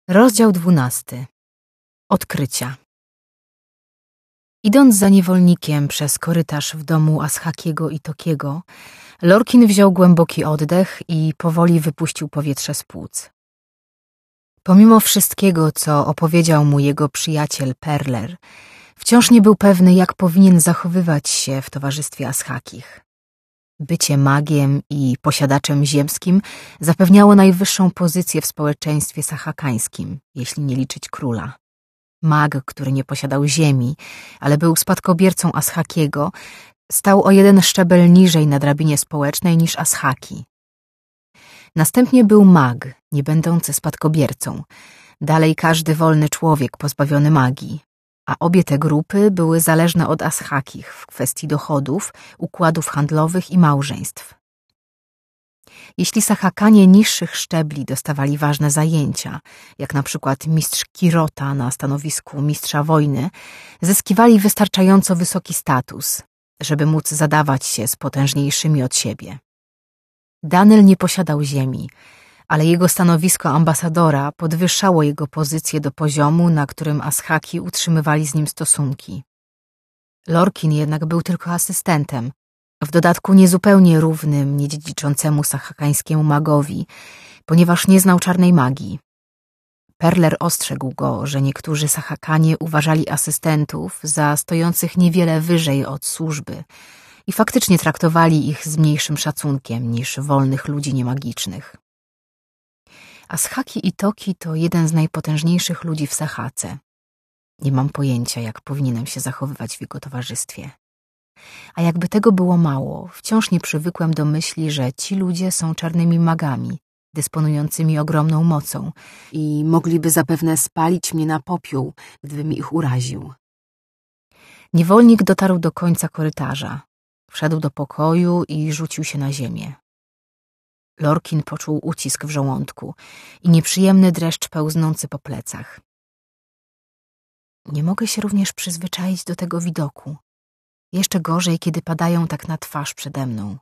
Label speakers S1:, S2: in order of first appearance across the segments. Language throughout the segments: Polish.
S1: Rozdział 12. Odkrycia. Idąc za niewolnikiem przez korytarz w domu Ashakiego i Tokiego, Lorkin wziął głęboki oddech i powoli wypuścił powietrze z płuc. Pomimo wszystkiego, co opowiedział mu jego przyjaciel Perler, wciąż nie był pewny, jak powinien zachowywać się w towarzystwie Ashakich. Bycie magiem i posiadaczem ziemskim zapewniało najwyższą pozycję w społeczeństwie sachakańskim, jeśli nie liczyć króla. Mag, który nie posiadał ziemi, ale był spadkobiercą Ashakiego, stał o jeden szczebel niżej na drabinie społecznej niż Ashaki. Następnie był mag, nie będący spadkobiercą, dalej każdy wolny człowiek pozbawiony magii, a obie te grupy były zależne od Ashakich w kwestii dochodów, układów handlowych i małżeństw. Jeśli Sachakanie niższych szczebli dostawali ważne zajęcia, jak na przykład mistrz Kirota na stanowisku mistrza wojny, zyskiwali wystarczająco wysoki status, żeby móc zadawać się z potężniejszymi od siebie. Danyl nie posiadał ziemi, ale jego stanowisko ambasadora podwyższało jego pozycję do poziomu, na którym Ashaki utrzymywali z nim stosunki. Lorkin jednak był tylko asystentem, w dodatku niezupełnie równym niedziedziczącemu sachakańskiemu magowi, ponieważ nie znał czarnej magii. Perler ostrzegł go, że niektórzy Sachakanie uważali asystentów za stojących niewiele wyżej od służby i faktycznie traktowali ich z mniejszym szacunkiem niż wolnych ludzi niemagicznych. Ashaki i Toki to jeden z najpotężniejszych ludzi w Sachace. Nie mam pojęcia, jak powinienem się zachowywać w jego towarzystwie. A jakby tego było mało, wciąż nie przywykłem do myśli, że ci ludzie są czarnymi magami, dysponującymi ogromną mocą i mogliby zapewne spalić mnie na popiół, gdybym ich uraził. Niewolnik dotarł do końca korytarza. Wszedł do pokoju i rzucił się na ziemię. Lorkin poczuł ucisk w żołądku i nieprzyjemny dreszcz pełznący po plecach. Nie mogę się również przyzwyczaić do tego widoku. Jeszcze gorzej, kiedy padają tak na twarz przede mną.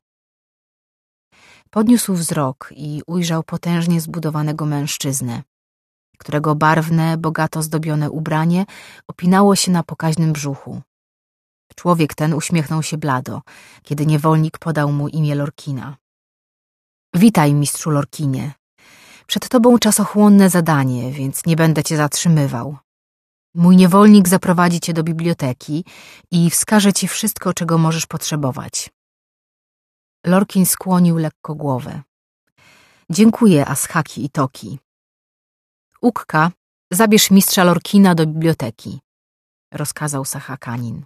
S1: Podniósł wzrok i ujrzał potężnie zbudowanego mężczyznę, którego barwne, bogato zdobione ubranie opinało się na pokaźnym brzuchu. Człowiek ten uśmiechnął się blado, kiedy niewolnik podał mu imię Lorkina. Witaj, mistrzu Lorkinie. Przed tobą czasochłonne zadanie, więc nie będę cię zatrzymywał. Mój niewolnik zaprowadzi cię do biblioteki i wskaże ci wszystko, czego możesz potrzebować. Lorkin skłonił lekko głowę. Dziękuję, Ashaki i Toki. Ukka, zabierz mistrza Lorkina do biblioteki, rozkazał Sachakanin.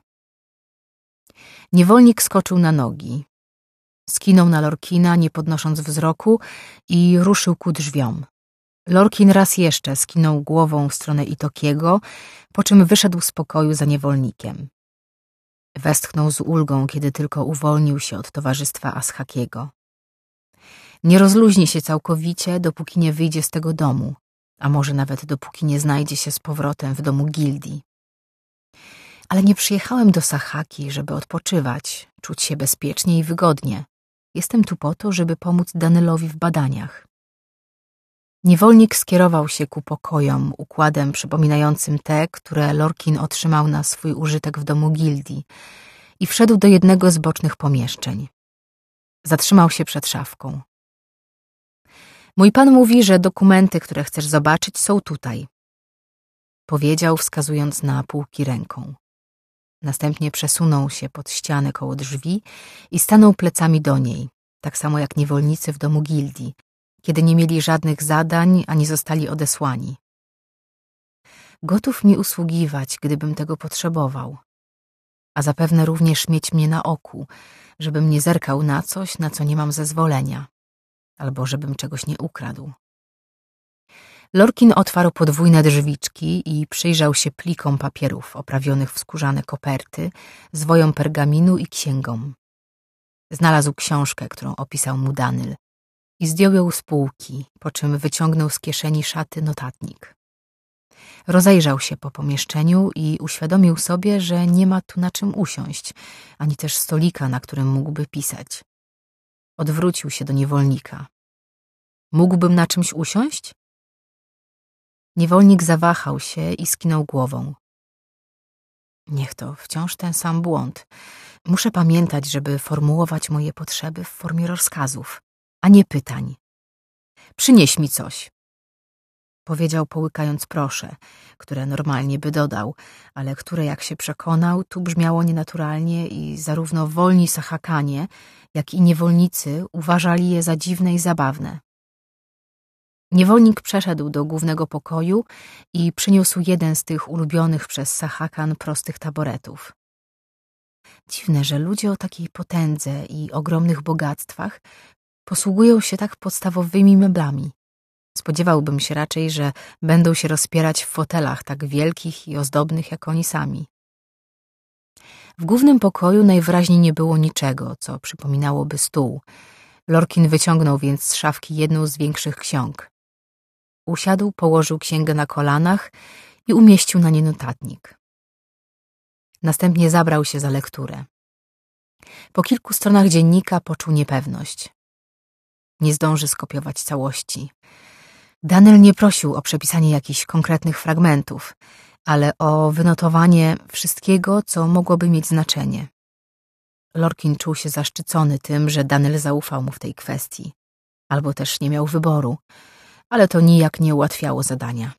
S1: Niewolnik skoczył na nogi. Skinął na Lorkina, nie podnosząc wzroku, i ruszył ku drzwiom. Lorkin raz jeszcze skinął głową w stronę Itokiego, po czym wyszedł z pokoju za niewolnikiem. Westchnął z ulgą, kiedy tylko uwolnił się od towarzystwa Ashakiego. Nie rozluźni się całkowicie, dopóki nie wyjdzie z tego domu, a może nawet dopóki nie znajdzie się z powrotem w domu gildii. Ale nie przyjechałem do Sachaki, żeby odpoczywać, czuć się bezpiecznie i wygodnie. Jestem tu po to, żeby pomóc Danylowi w badaniach. Niewolnik skierował się ku pokojom układem przypominającym te, które Lorkin otrzymał na swój użytek w domu gildii i wszedł do jednego z bocznych pomieszczeń. Zatrzymał się przed szafką. Mój pan mówi, że dokumenty, które chcesz zobaczyć, są tutaj, powiedział, wskazując na półki ręką. Następnie przesunął się pod ścianę koło drzwi i stanął plecami do niej, tak samo jak niewolnicy w domu gildii, kiedy nie mieli żadnych zadań, ani zostali odesłani. Gotów mi usługiwać, gdybym tego potrzebował, a zapewne również mieć mnie na oku, żebym nie zerkał na coś, na co nie mam zezwolenia, albo żebym czegoś nie ukradł. Lorkin otwarł podwójne drzwiczki i przyjrzał się plikom papierów oprawionych w skórzane koperty, zwojom pergaminu i księgom. Znalazł książkę, którą opisał mu Danyl, i zdjął ją z półki, po czym wyciągnął z kieszeni szaty notatnik. Rozejrzał się po pomieszczeniu i uświadomił sobie, że nie ma tu na czym usiąść, ani też stolika, na którym mógłby pisać. Odwrócił się do niewolnika. Mógłbym na czymś usiąść? Niewolnik zawahał się i skinął głową. Niech to wciąż ten sam błąd. Muszę pamiętać, żeby formułować moje potrzeby w formie rozkazów, a nie pytań. Przynieś mi coś, powiedział, połykając proszę, które normalnie by dodał, ale które, jak się przekonał, tu brzmiało nienaturalnie i zarówno wolni Sahakanie, jak i niewolnicy uważali je za dziwne i zabawne. Niewolnik przeszedł do głównego pokoju i przyniósł jeden z tych ulubionych przez Sahakan prostych taboretów. Dziwne, że ludzie o takiej potędze i ogromnych bogactwach posługują się tak podstawowymi meblami. Spodziewałbym się raczej, że będą się rozpierać w fotelach tak wielkich i ozdobnych jak oni sami. W głównym pokoju najwyraźniej nie było niczego, co przypominałoby stół. Lorkin wyciągnął więc z szafki jedną z większych ksiąg. Usiadł, położył księgę na kolanach i umieścił na nie notatnik. Następnie zabrał się za lekturę. Po kilku stronach dziennika poczuł niepewność. Nie zdąży skopiować całości. Daniel nie prosił o przepisanie jakichś konkretnych fragmentów, ale o wynotowanie wszystkiego, co mogłoby mieć znaczenie. Lorkin czuł się zaszczycony tym, że Daniel zaufał mu w tej kwestii. Albo też nie miał wyboru, ale to nijak nie ułatwiało zadania.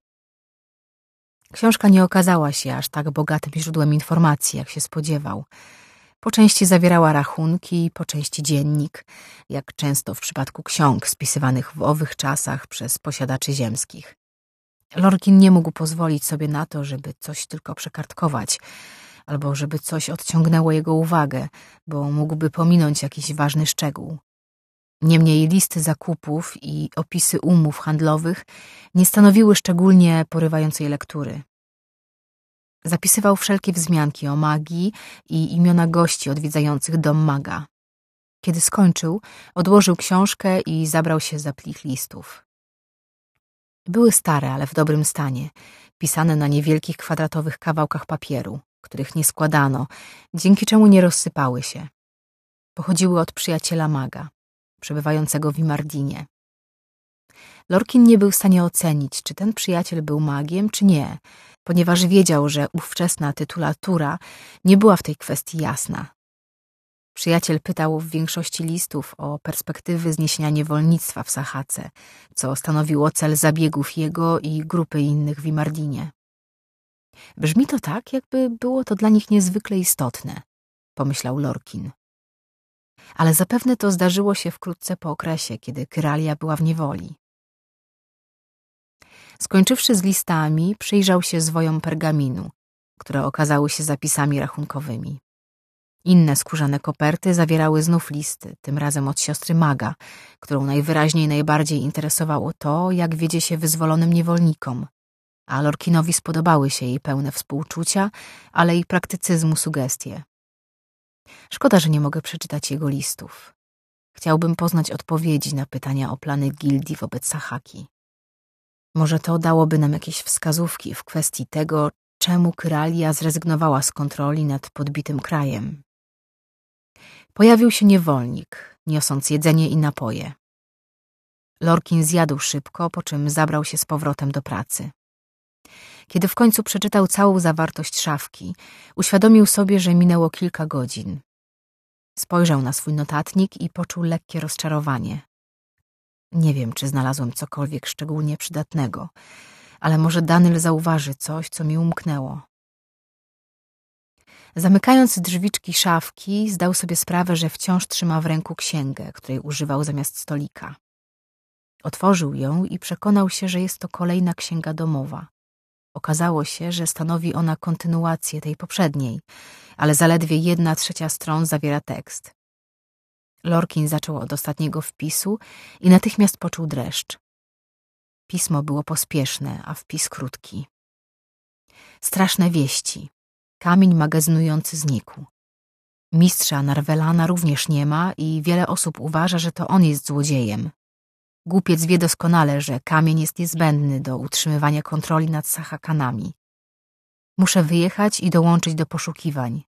S1: Książka nie okazała się aż tak bogatym źródłem informacji, jak się spodziewał. Po części zawierała rachunki, po części dziennik, jak często w przypadku ksiąg spisywanych w owych czasach przez posiadaczy ziemskich. Lorkin nie mógł pozwolić sobie na to, żeby coś tylko przekartkować, albo żeby coś odciągnęło jego uwagę, bo mógłby pominąć jakiś ważny szczegół. Niemniej listy zakupów i opisy umów handlowych nie stanowiły szczególnie porywającej lektury. Zapisywał wszelkie wzmianki o magii i imiona gości odwiedzających dom maga. Kiedy skończył, odłożył książkę i zabrał się za plik listów. Były stare, ale w dobrym stanie, pisane na niewielkich kwadratowych kawałkach papieru, których nie składano, dzięki czemu nie rozsypały się. Pochodziły od przyjaciela maga, przebywającego w Imardinie. Lorkin nie był w stanie ocenić, czy ten przyjaciel był magiem, czy nie, ponieważ wiedział, że ówczesna tytulatura nie była w tej kwestii jasna. Przyjaciel pytał w większości listów o perspektywy zniesienia niewolnictwa w Sahace, co stanowiło cel zabiegów jego i grupy innych w Imardinie. Brzmi to tak, jakby było to dla nich niezwykle istotne, pomyślał Lorkin. Ale zapewne to zdarzyło się wkrótce po okresie, kiedy Kyralia była w niewoli. Skończywszy z listami, przyjrzał się zwojom pergaminu, które okazały się zapisami rachunkowymi. Inne skórzane koperty zawierały znów listy, tym razem od siostry maga, którą najwyraźniej najbardziej interesowało to, jak wiedzie się wyzwolonym niewolnikom, a Lorkinowi spodobały się jej pełne współczucia, ale i praktycyzmu sugestie. Szkoda, że nie mogę przeczytać jego listów. Chciałbym poznać odpowiedzi na pytania o plany gildii wobec Sahaki. Może to dałoby nam jakieś wskazówki w kwestii tego, czemu Kyralia zrezygnowała z kontroli nad podbitym krajem. Pojawił się niewolnik, niosąc jedzenie i napoje. Lorkin zjadł szybko, po czym zabrał się z powrotem do pracy. Kiedy w końcu przeczytał całą zawartość szafki, uświadomił sobie, że minęło kilka godzin. Spojrzał na swój notatnik i poczuł lekkie rozczarowanie. Nie wiem, czy znalazłem cokolwiek szczególnie przydatnego, ale może Daniel zauważy coś, co mi umknęło. Zamykając drzwiczki szafki, zdał sobie sprawę, że wciąż trzyma w ręku księgę, której używał zamiast stolika. Otworzył ją i przekonał się, że jest to kolejna księga domowa. Okazało się, że stanowi ona kontynuację tej poprzedniej, ale zaledwie 1/3 stron zawiera tekst. Lorkin zaczął od ostatniego wpisu i natychmiast poczuł dreszcz. Pismo było pospieszne, a wpis krótki. Straszne wieści. Kamień magazynujący znikł. Mistrza Narvelana również nie ma i wiele osób uważa, że to on jest złodziejem. Głupiec wie doskonale, że kamień jest niezbędny do utrzymywania kontroli nad Sahakanami. Muszę wyjechać i dołączyć do poszukiwań.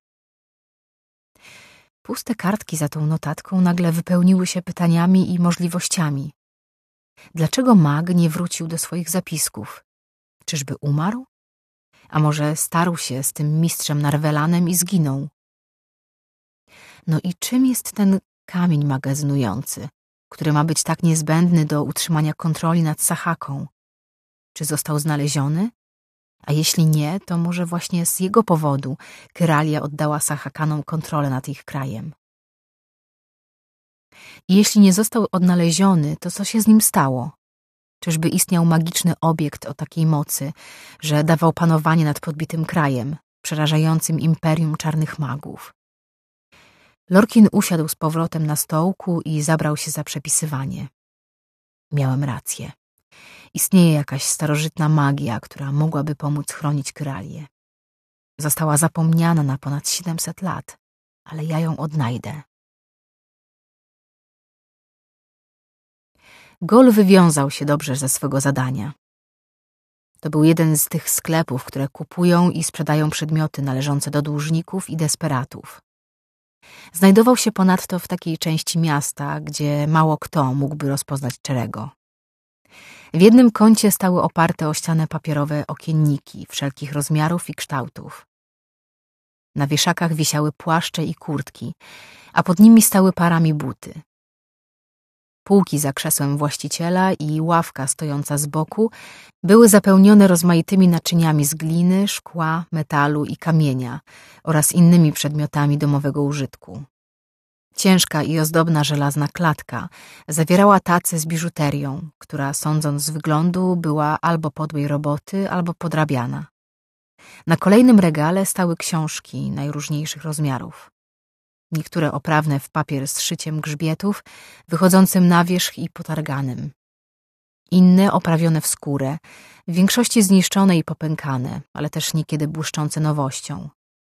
S1: Puste kartki za tą notatką nagle wypełniły się pytaniami i możliwościami. Dlaczego mag nie wrócił do swoich zapisków? Czyżby umarł? A może starł się z tym mistrzem Narwelanem i zginął? No i czym jest ten kamień magazynujący, który ma być tak niezbędny do utrzymania kontroli nad Sahaką? Czy został znaleziony? A jeśli nie, to może właśnie z jego powodu Kyralia oddała Sahakanom kontrolę nad ich krajem. I jeśli nie został odnaleziony, to co się z nim stało? Czyżby istniał magiczny obiekt o takiej mocy, że dawał panowanie nad podbitym krajem, przerażającym imperium czarnych magów? Lorkin usiadł z powrotem na stołku i zabrał się za przepisywanie. Miałem rację. Istnieje jakaś starożytna magia, która mogłaby pomóc chronić Kyralię. Została zapomniana na ponad 700 lat, ale ja ją odnajdę. Gol wywiązał się dobrze ze swego zadania. To był jeden z tych sklepów, które kupują i sprzedają przedmioty należące do dłużników i desperatów. Znajdował się ponadto w takiej części miasta, gdzie mało kto mógłby rozpoznać Czerego. W jednym kącie stały oparte o ścianę papierowe okienniki wszelkich rozmiarów i kształtów. Na wieszakach wisiały płaszcze i kurtki, a pod nimi stały parami buty. Półki za krzesłem właściciela i ławka stojąca z boku były zapełnione rozmaitymi naczyniami z gliny, szkła, metalu i kamienia oraz innymi przedmiotami domowego użytku. Ciężka i ozdobna żelazna klatka zawierała tacę z biżuterią, która, sądząc z wyglądu, była albo podłej roboty, albo podrabiana. Na kolejnym regale stały książki najróżniejszych rozmiarów. Niektóre oprawne w papier z szyciem grzbietów, wychodzącym na wierzch i potarganym. Inne oprawione w skórę, w większości zniszczone i popękane, ale też niekiedy błyszczące nowością.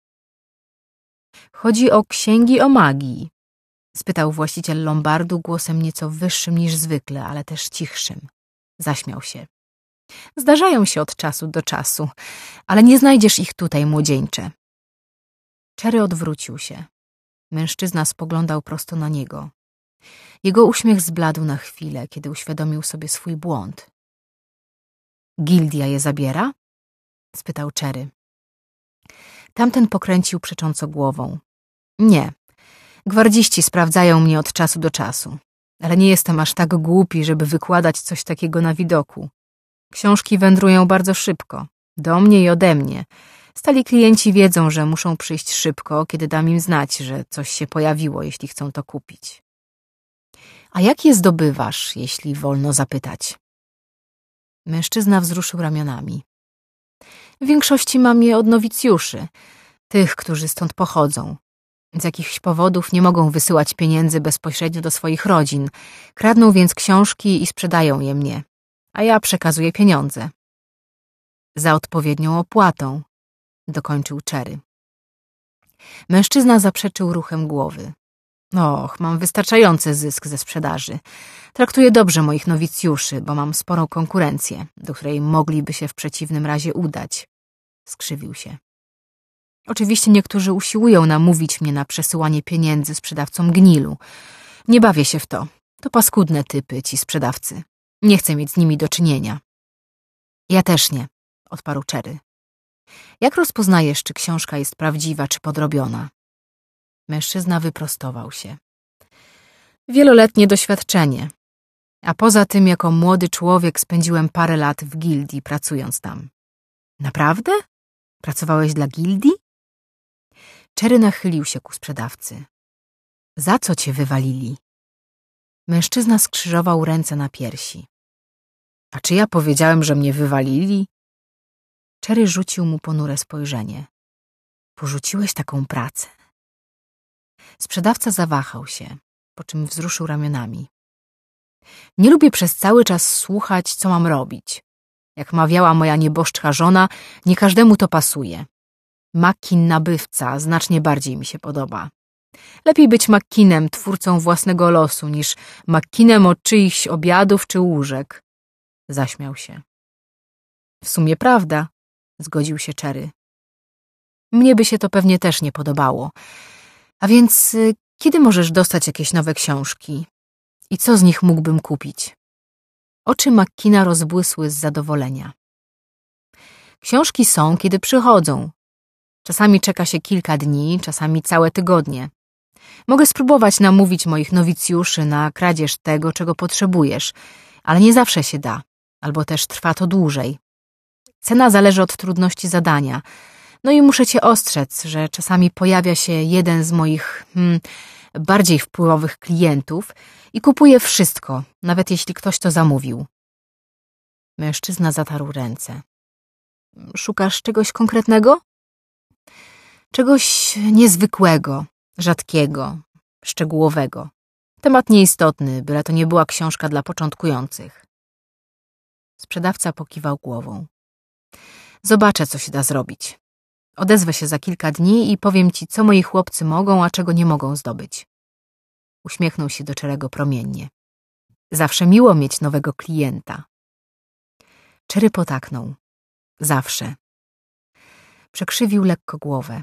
S1: Chodzi o księgi o magii, spytał właściciel lombardu głosem nieco wyższym niż zwykle, ale też cichszym. Zaśmiał się. Zdarzają się od czasu do czasu, ale nie znajdziesz ich tutaj, młodzieńcze. Cherry odwrócił się. Mężczyzna spoglądał prosto na niego. Jego uśmiech zbladł na chwilę, kiedy uświadomił sobie swój błąd. Gildia je zabiera? Spytał Cherry. Tamten pokręcił przecząco głową. Nie. Gwardziści sprawdzają mnie od czasu do czasu, ale nie jestem aż tak głupi, żeby wykładać coś takiego na widoku. Książki wędrują bardzo szybko, do mnie i ode mnie. Stali klienci wiedzą, że muszą przyjść szybko, kiedy dam im znać, że coś się pojawiło, jeśli chcą to kupić. A jak je zdobywasz, jeśli wolno zapytać? Mężczyzna wzruszył ramionami. W większości mam je od nowicjuszy, tych, którzy stąd pochodzą. Z jakichś powodów nie mogą wysyłać pieniędzy bezpośrednio do swoich rodzin, kradną więc książki i sprzedają je mnie, a ja przekazuję pieniądze. Za odpowiednią opłatą, dokończył Cherry. Mężczyzna zaprzeczył ruchem głowy. Och, mam wystarczający zysk ze sprzedaży. Traktuję dobrze moich nowicjuszy, bo mam sporą konkurencję, do której mogliby się w przeciwnym razie udać. Skrzywił się. Oczywiście niektórzy usiłują namówić mnie na przesyłanie pieniędzy sprzedawcom gnilu. Nie bawię się w to. To paskudne typy, ci sprzedawcy. Nie chcę mieć z nimi do czynienia. Ja też nie, odparł Cherry. Jak rozpoznajesz, czy książka jest prawdziwa, czy podrobiona? Mężczyzna wyprostował się. Wieloletnie doświadczenie. A poza tym, jako młody człowiek spędziłem parę lat w gildii, pracując tam. Naprawdę? Pracowałeś dla gildii? Cherry nachylił się ku sprzedawcy. Za co cię wywalili? Mężczyzna skrzyżował ręce na piersi. A czy ja powiedziałem, że mnie wywalili? Cherry rzucił mu ponure spojrzenie. Porzuciłeś taką pracę? Sprzedawca zawahał się, po czym wzruszył ramionami. Nie lubię przez cały czas słuchać, co mam robić. Jak mawiała moja nieboszczka żona, nie każdemu to pasuje. Mackin nabywca znacznie bardziej mi się podoba. Lepiej być Mackinem, twórcą własnego losu, niż Mackinem od czyichś obiadów czy łóżek. Zaśmiał się. W sumie prawda, zgodził się Cherry. Mnie by się to pewnie też nie podobało. A więc kiedy możesz dostać jakieś nowe książki? I co z nich mógłbym kupić? Oczy Mackina rozbłysły z zadowolenia. Książki są, kiedy przychodzą. Czasami czeka się kilka dni, czasami całe tygodnie. Mogę spróbować namówić moich nowicjuszy na kradzież tego, czego potrzebujesz, ale nie zawsze się da, albo też trwa to dłużej. Cena zależy od trudności zadania. No i muszę cię ostrzec, że czasami pojawia się jeden z moich bardziej wpływowych klientów i kupuje wszystko, nawet jeśli ktoś to zamówił. Mężczyzna zatarł ręce. Szukasz czegoś konkretnego? Czegoś niezwykłego, rzadkiego, szczegółowego. Temat nieistotny, byle to nie była książka dla początkujących. Sprzedawca pokiwał głową. Zobaczę, co się da zrobić. Odezwę się za kilka dni i powiem ci, co moi chłopcy mogą, a czego nie mogą zdobyć. Uśmiechnął się do Cherry'ego promiennie. Zawsze miło mieć nowego klienta. Cherry potaknął. Zawsze. Przekrzywił lekko głowę.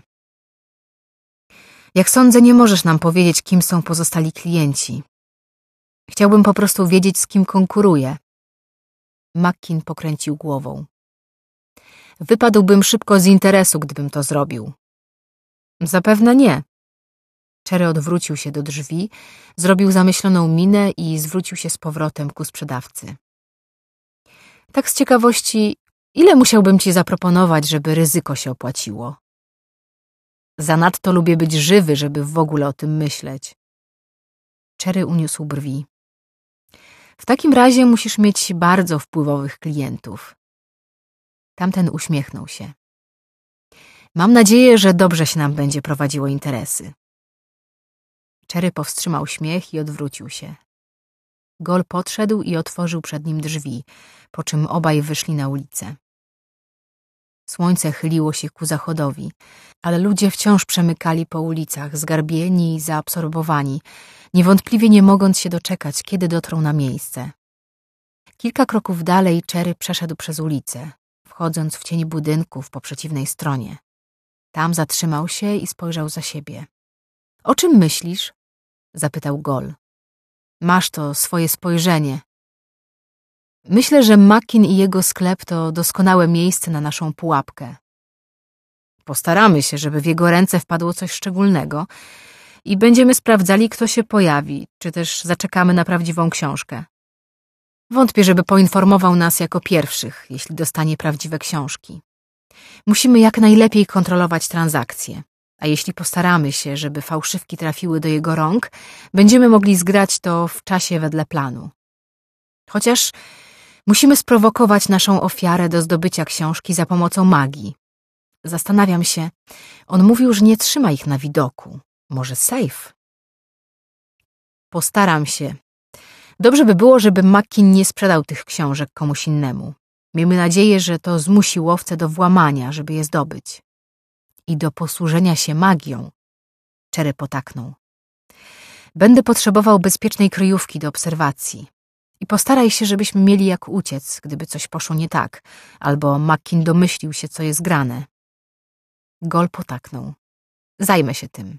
S1: Jak sądzę, nie możesz nam powiedzieć, kim są pozostali klienci. Chciałbym po prostu wiedzieć, z kim konkuruję. Mackin pokręcił głową. Wypadłbym szybko z interesu, gdybym to zrobił. Zapewne nie. Cherry odwrócił się do drzwi, zrobił zamyśloną minę i zwrócił się z powrotem ku sprzedawcy. Tak z ciekawości, ile musiałbym ci zaproponować, żeby ryzyko się opłaciło? Zanadto lubię być żywy, żeby w ogóle o tym myśleć. Cherry uniósł brwi. W takim razie musisz mieć bardzo wpływowych klientów. Tamten uśmiechnął się. Mam nadzieję, że dobrze się nam będzie prowadziło interesy. Cherry powstrzymał śmiech i odwrócił się. Gol podszedł i otworzył przed nim drzwi, po czym obaj wyszli na ulicę. Słońce chyliło się ku zachodowi, ale ludzie wciąż przemykali po ulicach, zgarbieni i zaabsorbowani, niewątpliwie nie mogąc się doczekać, kiedy dotrą na miejsce. Kilka kroków dalej Cherry przeszedł przez ulicę, wchodząc w cień budynków po przeciwnej stronie. Tam zatrzymał się i spojrzał za siebie. — O czym myślisz? — zapytał Gol. — Masz to swoje spojrzenie. Myślę, że Mackin i jego sklep to doskonałe miejsce na naszą pułapkę. Postaramy się, żeby w jego ręce wpadło coś szczególnego i będziemy sprawdzali, kto się pojawi, czy też zaczekamy na prawdziwą książkę. Wątpię, żeby poinformował nas jako pierwszych, jeśli dostanie prawdziwe książki. Musimy jak najlepiej kontrolować transakcje, a jeśli postaramy się, żeby fałszywki trafiły do jego rąk, będziemy mogli zgrać to w czasie wedle planu. Chociaż musimy sprowokować naszą ofiarę do zdobycia książki za pomocą magii. Zastanawiam się, on mówił, że nie trzyma ich na widoku. Może sejf? Postaram się. Dobrze by było, żeby Mackin nie sprzedał tych książek komuś innemu. Miejmy nadzieję, że to zmusi łowcę do włamania, żeby je zdobyć. I do posłużenia się magią. Cherry potaknął. Będę potrzebował bezpiecznej kryjówki do obserwacji. I postaraj się, żebyśmy mieli jak uciec, gdyby coś poszło nie tak, albo Mackin domyślił się, co jest grane. Gol potaknął. Zajmę się tym.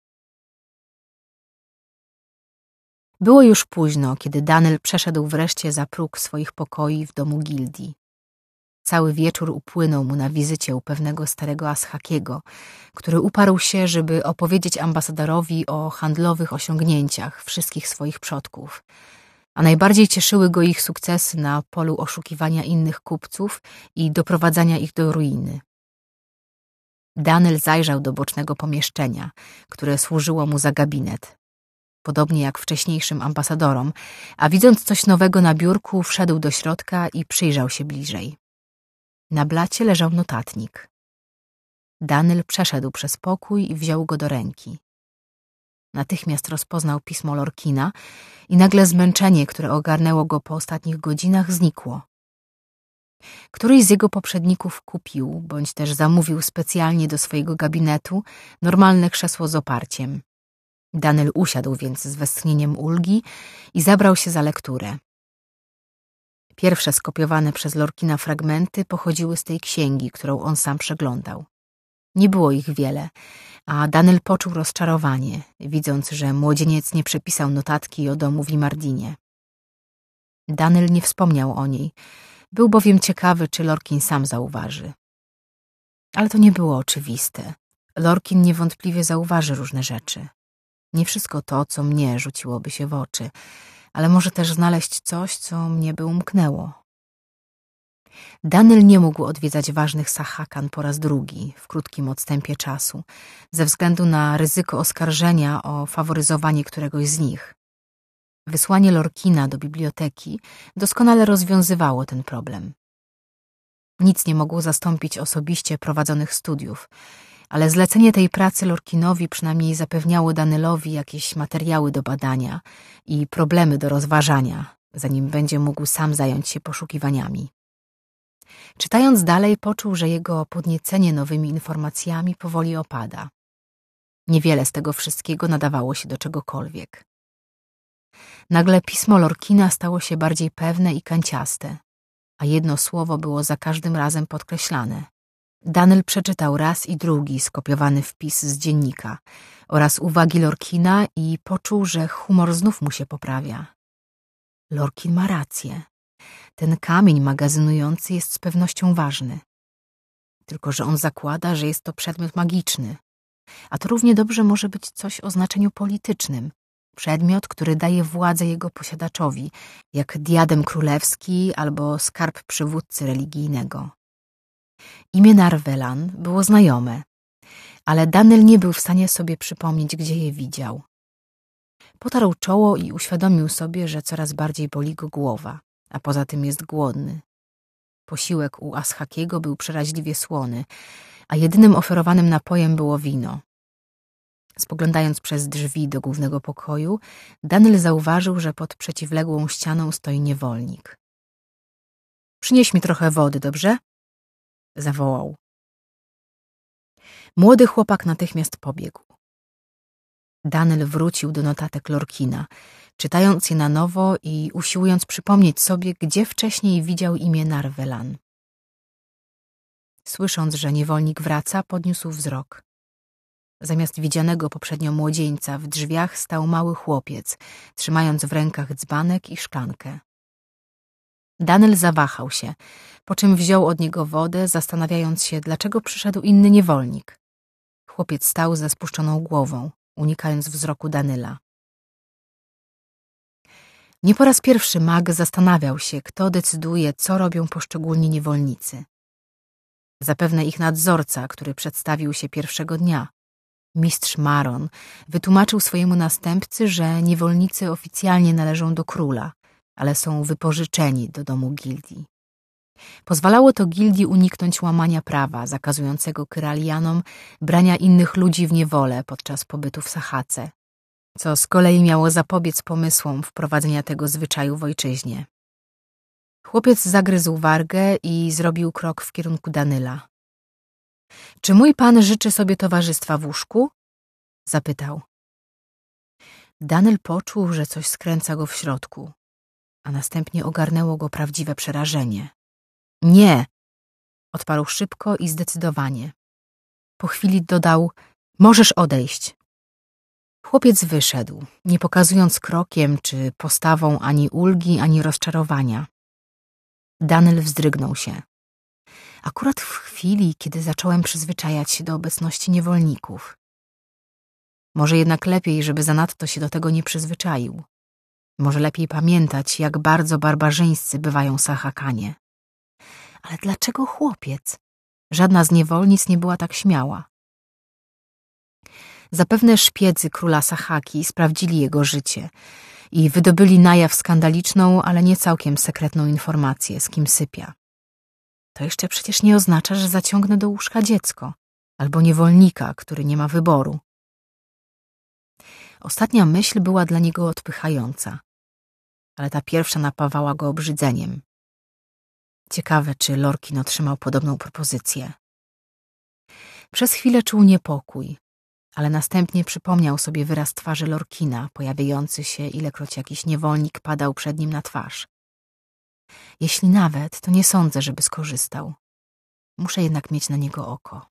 S1: Było już późno, kiedy Daniel przeszedł wreszcie za próg swoich pokoi w domu gildii. Cały wieczór upłynął mu na wizycie u pewnego starego Ashakiego, który uparł się, żeby opowiedzieć ambasadorowi o handlowych osiągnięciach wszystkich swoich przodków, a najbardziej cieszyły go ich sukcesy na polu oszukiwania innych kupców i doprowadzania ich do ruiny. Daniel zajrzał do bocznego pomieszczenia, które służyło mu za gabinet. Podobnie jak wcześniejszym ambasadorom, a widząc coś nowego na biurku, wszedł do środka i przyjrzał się bliżej. Na blacie leżał notatnik. Daniel przeszedł przez pokój i wziął go do ręki. Natychmiast rozpoznał pismo Lorkina i nagle zmęczenie, które ogarnęło go po ostatnich godzinach, znikło. Któryś z jego poprzedników kupił, bądź też zamówił specjalnie do swojego gabinetu normalne krzesło z oparciem. Daniel usiadł więc z westchnieniem ulgi i zabrał się za lekturę. Pierwsze skopiowane przez Lorkina fragmenty pochodziły z tej księgi, którą on sam przeglądał. Nie było ich wiele, a Daniel poczuł rozczarowanie, widząc, że młodzieniec nie przepisał notatki o domu w Limardinie. Daniel nie wspomniał o niej, był bowiem ciekawy, czy Lorkin sam zauważy. Ale to nie było oczywiste. Lorkin niewątpliwie zauważy różne rzeczy. Nie wszystko to, co mnie rzuciłoby się w oczy, ale może też znaleźć coś, co mnie by umknęło. Danyl nie mógł odwiedzać ważnych Sahakan po raz drugi w krótkim odstępie czasu, ze względu na ryzyko oskarżenia o faworyzowanie któregoś z nich. Wysłanie Lorkina do biblioteki doskonale rozwiązywało ten problem. Nic nie mogło zastąpić osobiście prowadzonych studiów, ale zlecenie tej pracy Lorkinowi przynajmniej zapewniało Danelowi jakieś materiały do badania i problemy do rozważania, zanim będzie mógł sam zająć się poszukiwaniami. Czytając dalej, poczuł, że jego podniecenie nowymi informacjami powoli opada. Niewiele z tego wszystkiego nadawało się do czegokolwiek. Nagle pismo Lorkina stało się bardziej pewne i kanciaste, a jedno słowo było za każdym razem podkreślane. Danyl przeczytał raz i drugi skopiowany wpis z dziennika oraz uwagi Lorkina i poczuł, że humor znów mu się poprawia. Lorkin ma rację. Ten kamień magazynujący jest z pewnością ważny. Tylko że on zakłada, że jest to przedmiot magiczny. A to równie dobrze może być coś o znaczeniu politycznym. Przedmiot, który daje władzę jego posiadaczowi, jak diadem królewski albo skarb przywódcy religijnego. Imię Narvelan było znajome, ale Danyl nie był w stanie sobie przypomnieć, gdzie je widział. Potarł czoło i uświadomił sobie, że coraz bardziej boli go głowa, a poza tym jest głodny. Posiłek u Ashakiego był przeraźliwie słony, a jedynym oferowanym napojem było wino. Spoglądając przez drzwi do głównego pokoju, Danyl zauważył, że pod przeciwległą ścianą stoi niewolnik. — Przynieś mi trochę wody, dobrze? — zawołał. Młody chłopak natychmiast pobiegł. Danyl wrócił do notatek Lorkina, czytając je na nowo i usiłując przypomnieć sobie, gdzie wcześniej widział imię Narvelan. Słysząc, że niewolnik wraca, podniósł wzrok. Zamiast widzianego poprzednio młodzieńca w drzwiach stał mały chłopiec, trzymając w rękach dzbanek i szklankę. Danyl zawahał się, po czym wziął od niego wodę, zastanawiając się, dlaczego przyszedł inny niewolnik. Chłopiec stał ze spuszczoną głową, unikając wzroku Danyla. Nie po raz pierwszy mag zastanawiał się, kto decyduje, co robią poszczególni niewolnicy. Zapewne ich nadzorca, który przedstawił się pierwszego dnia. Mistrz Maron wytłumaczył swojemu następcy, że niewolnicy oficjalnie należą do króla, ale są wypożyczeni do domu gildii. Pozwalało to gildii uniknąć łamania prawa zakazującego Kyralianom brania innych ludzi w niewolę podczas pobytu w Sahace, co z kolei miało zapobiec pomysłom wprowadzenia tego zwyczaju w ojczyźnie. Chłopiec zagryzł wargę i zrobił krok w kierunku Danyla. — Czy mój pan życzy sobie towarzystwa w łóżku? — zapytał. Danyl poczuł, że coś skręca go w środku, a następnie ogarnęło go prawdziwe przerażenie. — Nie! — odparł szybko i zdecydowanie. Po chwili dodał: — Możesz odejść. Chłopiec wyszedł, nie pokazując krokiem czy postawą ani ulgi, ani rozczarowania. Danyl wzdrygnął się. Akurat w chwili, kiedy zacząłem przyzwyczajać się do obecności niewolników. Może jednak lepiej, żeby zanadto się do tego nie przyzwyczaił. Może lepiej pamiętać, jak bardzo barbarzyńscy bywają Sahakanie. Ale dlaczego chłopiec? Żadna z niewolnic nie była tak śmiała. Zapewne szpiedzy króla Sahaki sprawdzili jego życie i wydobyli na jaw skandaliczną, ale nie całkiem sekretną informację, z kim sypia. To jeszcze przecież nie oznacza, że zaciągnę do łóżka dziecko albo niewolnika, który nie ma wyboru. Ostatnia myśl była dla niego odpychająca, ale ta pierwsza napawała go obrzydzeniem. Ciekawe, czy Lorkin otrzymał podobną propozycję. Przez chwilę czuł niepokój, ale następnie przypomniał sobie wyraz twarzy Lorkina, pojawiający się, ilekroć jakiś niewolnik padał przed nim na twarz. Jeśli nawet, to nie sądzę, żeby skorzystał. Muszę jednak mieć na niego oko.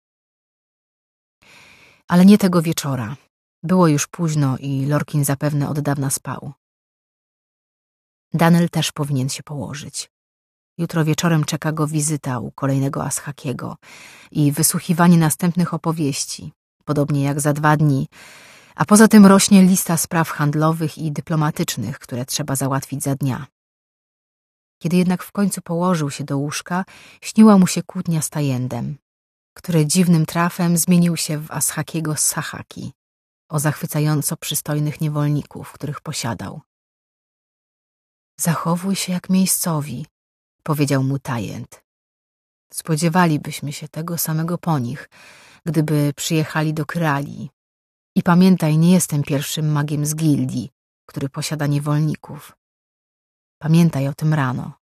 S1: Ale nie tego wieczora. Było już późno i Lorkin zapewne od dawna spał. Danyl też powinien się położyć. Jutro wieczorem czeka go wizyta u kolejnego Ashakiego i wysłuchiwanie następnych opowieści, podobnie jak za 2 dni, a poza tym rośnie lista spraw handlowych i dyplomatycznych, które trzeba załatwić za dnia. Kiedy jednak w końcu położył się do łóżka, śniła mu się kłótnia z Tajendem, który dziwnym trafem zmienił się w Ashakiego z Sahaki, o zachwycająco przystojnych niewolników, których posiadał. Zachowuj się jak miejscowi, powiedział mu Tajent. Spodziewalibyśmy się tego samego po nich, gdyby przyjechali do Krali. I pamiętaj, nie jestem pierwszym magiem z gildii, który posiada niewolników. Pamiętaj o tym rano.